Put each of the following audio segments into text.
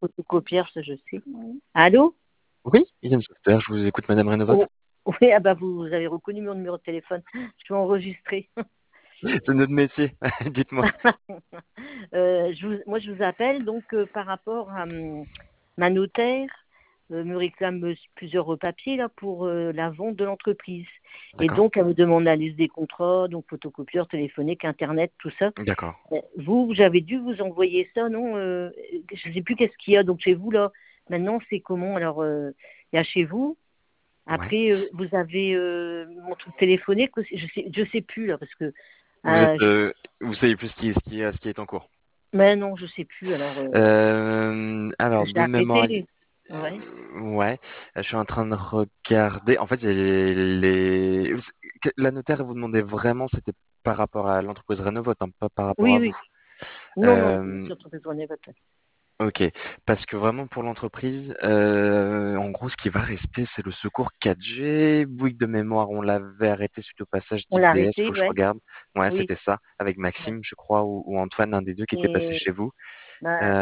photocopieur, ça je sais. Allô? Oui, Yann Soster, je vous écoute, Madame Renovote. Oui, ah bah vous avez reconnu mon numéro de téléphone. Je vais enregistrer. C'est notre métier, dites-moi. Moi, je vous appelle donc par rapport à ma notaire me réclame plusieurs papiers là pour la vente de l'entreprise. Et D'accord. donc, elle me demande la liste des contrats, donc photocopieur, téléphonique, Internet, tout ça. D'accord. J'avais dû vous envoyer ça, non je ne sais plus qu'est-ce qu'il y a. Donc, chez vous, là, maintenant, c'est comment? Alors, il y a chez vous. Ouais. Après, vous avez mon truc téléphonique aussi. Je sais plus, là, parce que... Vous savez plus ce qui est en cours. Mais non, je sais plus. Alors, J'ai de mémoire, arrêté. Ouais. ouais, je suis en train de regarder. En fait, la notaire vous demandait vraiment, c'était par rapport à l'entreprise Renovote, hein, pas par rapport Oui, à oui. vous. Non, non, Euh, surtout que j'en ai votre. Ok, parce que vraiment pour l'entreprise, en gros, ce qui va rester, c'est le secours 4G. Bouygues de mémoire, on l'avait arrêté suite au passage On l'a d'IDS, faut arrêté, que je ouais. regarde. Ouais, Oui. c'était ça, avec Ouais. Maxime, je crois, ou Antoine, un des deux qui était passé Et chez vous. bah,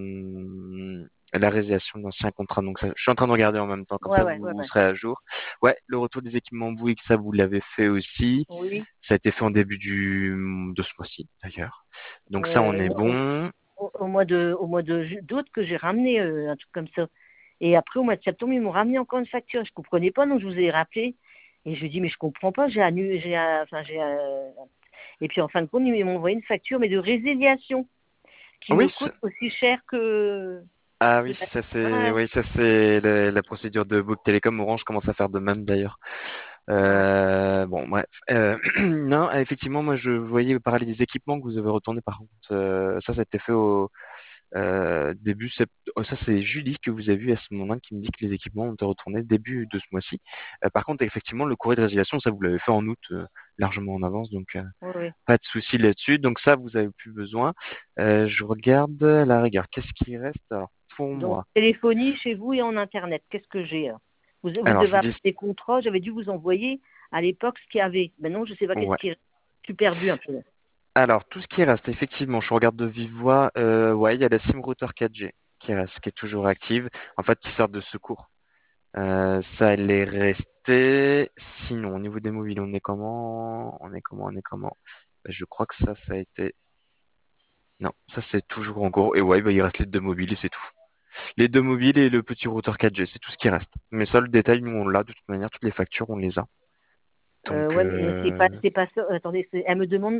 La résiliation d'ancien contrat. Donc ça, je suis en train de regarder en même temps, comme ouais, ça ouais, ouais, vous ouais. serez à jour. Ouais, le retour des équipements Bouygues, ça vous l'avez fait aussi. Oui. Ça a été fait en début de ce mois-ci, d'ailleurs. Donc ça, on est bon. Au mois d'août que j'ai ramené un truc comme ça. Et après, au mois de septembre, ils m'ont ramené encore une facture. Je comprenais pas, donc je vous ai rappelé. Et je lui ai dit, mais je comprends pas, j'ai annulé, et puis en fin de compte, ils m'ont envoyé une facture, mais de résiliation, qui Oui, me coûte aussi cher que, ah que oui, la... oui, ça c'est la procédure de Bouygues Télécom. Orange commence à faire de même d'ailleurs. Bon, bref. Non, effectivement, moi je voyais parler des équipements que vous avez retournés par contre. Ça, ça a été fait au début oh, ça c'est Julie que vous avez vu à ce moment-là qui me dit que les équipements ont été retournés début de ce mois-ci. Par contre, effectivement, le courrier de résiliation, ça vous l'avez fait en août, largement en avance, donc Oui, oui. pas de souci là-dessus. Donc ça, vous avez plus besoin. Je regarde à la rigueur. Qu'est-ce qui reste? Alors, pour Donc, moi. téléphonie chez vous et en Internet, qu'est-ce que j'ai là vous Alors, je devez vous avoir dis, des contrats, j'avais dû vous envoyer à l'époque ce qu'il y avait. Maintenant, je ne sais pas qu'est-ce ouais. qui est. Je suis perdu un peu là. Alors, tout ce qui reste, effectivement, je regarde de vive voix, ouais, il y a la SIM router 4G qui reste, qui est toujours active, en fait, qui sert de secours. Ça, elle est restée. Sinon, au niveau des mobiles, on est comment? On est comment? Je crois que ça a été. Non, ça c'est toujours en cours. Et ouais, bah, il reste les deux mobiles et c'est tout. Les deux mobiles et le petit routeur 4G, c'est tout ce qui reste. Mais ça, le détail, nous, on l'a de toute manière, toutes les factures, on les a. Donc, Ouais, mais c'est pas ça. Attendez, elle me demande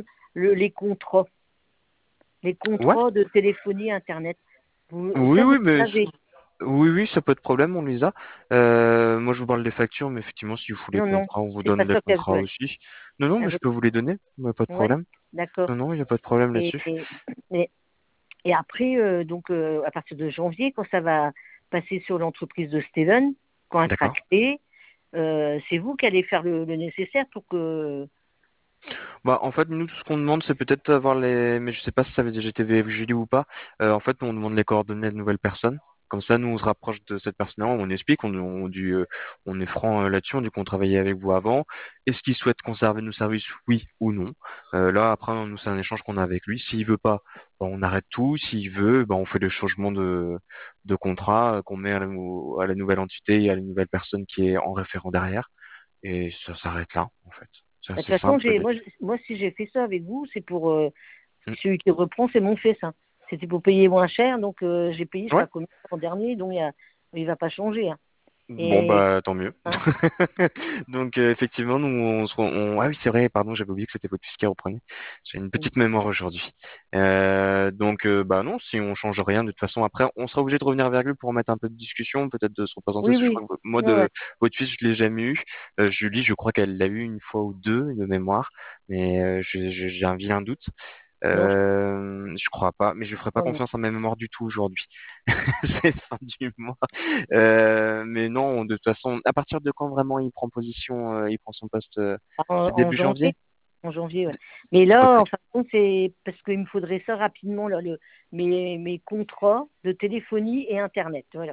les ouais, contrats de téléphonie Internet. oui, Ça, vous oui, mais savez. oui, oui, ça peut être problème, on les a. Moi, je vous parle des factures, mais effectivement, si vous voulez les Non, non, contrats, on vous c'est pas donne les ça qu'elle contrats veut. aussi. Non, non, Elle mais je veut... peux vous les donner, pas de Ouais, problème. d'accord. Non, non, il n'y a pas de problème Et, là-dessus. et, et, et après, à partir de janvier, quand ça va passer sur l'entreprise de Steven, quand elle sera D'accord. créée, c'est vous qui allez faire le nécessaire pour que... Bah, en fait, nous, tout ce qu'on demande, c'est peut-être avoir mais je sais pas si ça avait déjà été véhiculé ou pas. En fait, nous, on demande les coordonnées de nouvelles personnes. Comme ça, nous, on se rapproche de cette personne-là, on explique, on est franc là-dessus, on dit qu'on travaillait avec vous avant. Est-ce qu'il souhaite conserver nos services, oui ou non? Là, après, nous, c'est un échange qu'on a avec lui. S'il veut pas, bah, on arrête tout. S'il veut, bah, on fait le changement de contrat qu'on met à la nouvelle entité et à la nouvelle personne qui est en référent derrière. Et ça s'arrête là, en fait. C'est De toute assez façon, simple. moi, si j'ai fait ça avec vous, c'est pour... Mm. celui qui reprend, c'est mon fils, hein. C'était pour payer moins cher, donc j'ai payé, je sais Ouais. pas combien l'an dernier, donc il va pas changer, hein. Bon Et, bah tant mieux. hein, Donc effectivement nous ah oui c'est vrai pardon j'avais oublié que c'était votre fils qui reprenait. J'ai une petite mémoire aujourd'hui. Donc bah non si on change rien de toute façon après on sera obligé de revenir vers lui pour mettre un peu de discussion peut-être de se représenter oui, parce que je oui, crois que moi ouais, ouais. de votre fils je l'ai jamais eu. Julie je crois qu'elle l'a eu une fois ou deux de mémoire mais j'ai un vilain doute. Non, Je crois pas, mais je ferai pas non, non. confiance à ma mémoire du tout aujourd'hui. C'est fin du mois. Mais non, de toute façon, à partir de quand vraiment il prend position, il prend son poste, c'est En début janvier, janvier? ouais. Mais là, Ok. en fin de compte, c'est parce qu'il me faudrait ça rapidement, là, mes contrats de téléphonie et Internet, voilà.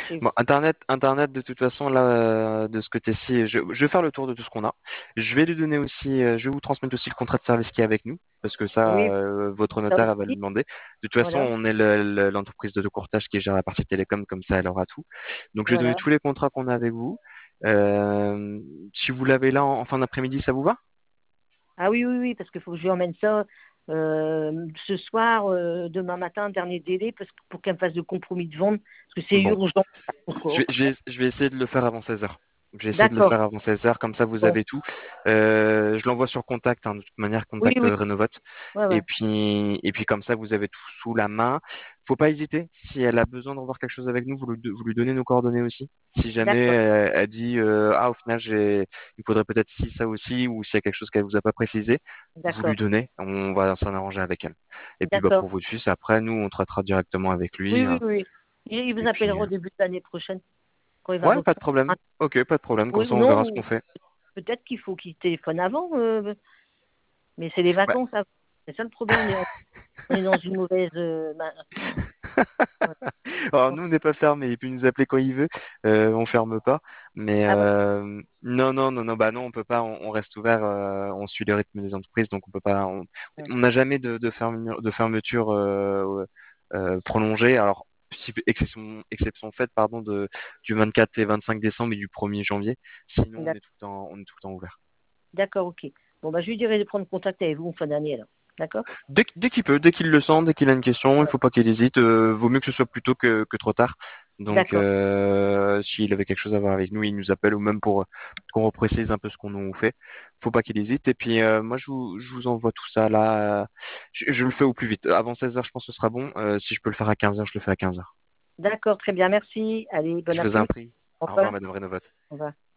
chez Bon, vous. Internet, de toute façon, là, de ce côté-ci, je vais faire le tour de tout ce qu'on a. Je vais lui donner aussi, je vais vous transmettre aussi le contrat de service qui est avec nous, parce que ça, Oui, votre ça notaire, elle va le aussi. demander. De toute façon, Voilà, on est l'entreprise de courtage qui gère la partie télécom, comme ça, elle aura tout. Donc, je vais donner voilà. tous les contrats qu'on a avec vous. Euh, si vous l'avez là en fin d'après-midi, ça vous va? Ah oui, oui, oui, parce qu'il faut que je lui emmène ça ce soir, demain matin, dernier délai, parce que pour qu'elle me fasse de compromis de vente, parce que c'est Bon. urgent encore. Je vais essayer de le faire avant 16 heures. Je vais essayer de le D'accord. faire avant 16 heures, comme ça vous Bon. avez tout. Je l'envoie sur Contact, hein, de toute manière, Oui, Contact oui, Renovote. ouais, ouais. Et puis comme ça vous avez tout sous la main. Faut pas hésiter. Si elle a besoin de revoir quelque chose avec nous, vous lui donnez nos coordonnées aussi. Si jamais D'accord, elle dit ah au final il faudrait peut-être ci ça aussi ou s'il y a quelque chose qu'elle vous a pas précisé, vous lui d'accord, donnez. On va s'en arranger avec elle. Et puis bah d'accord. pour votre fils après nous on traitera directement avec Oui, lui. oui, oui. Il vous Et puis appellera au début de l'année prochaine, quand il va ouais pas de reprendre. problème. Ok pas de problème. Comme Oui ça ou on non, verra ce qu'on ou fait. peut-être qu'il faut qu'il téléphone avant, mais c'est les Bah, vacances avant. C'est ça le problème, on est dans une mauvaise. Ouais. alors nous on n'est pas fermé, il peut nous appeler quand il veut, on ferme pas. Mais Ah, ouais. non, bah non, on peut pas, on reste ouvert, on suit le rythme des entreprises, donc on peut pas, Ouais. on n'a jamais de fermeture prolongée. Alors si exception faite, pardon, du 24 et 25 décembre et du 1er janvier. Sinon D'ac- on est tout le temps ouvert. D'accord, ok. Bon, bah, je lui dirai de prendre contact avec vous en fin d'année, alors. D'accord? Dès qu'il peut, dès qu'il le sent, dès qu'il a une question, il Ouais. faut pas qu'il hésite. Vaut mieux que ce soit plus tôt que trop tard. Donc, D'accord, s'il avait quelque chose à voir avec nous, il nous appelle ou même pour qu'on reprécise un peu ce qu'on nous fait. Faut pas qu'il hésite. Et puis, moi, je vous envoie tout ça là. Je le fais au plus vite. Avant 16 heures, je pense que ce sera bon. Si je peux le faire à 15 heures, je le fais à 15 heures. d'accord, très bien, merci. Allez, bon Je vous en après-midi. prie. Au Au revoir, revoir. Madame Renovat. Au revoir.